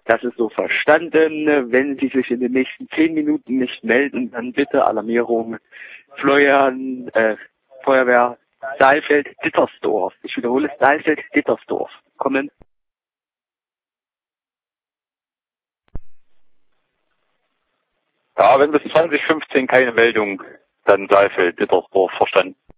Das ist so verstanden. Wenn Sie sich in den nächsten 10 Minuten nicht melden, dann bitte Alarmierung Feuerwehr Saalfeld-Dittersdorf. Ich wiederhole, Saalfeld-Dittersdorf. Kommen. Ja, wenn bis 2015 keine Meldung, dann Saalfeld-Dittersdorf, verstanden.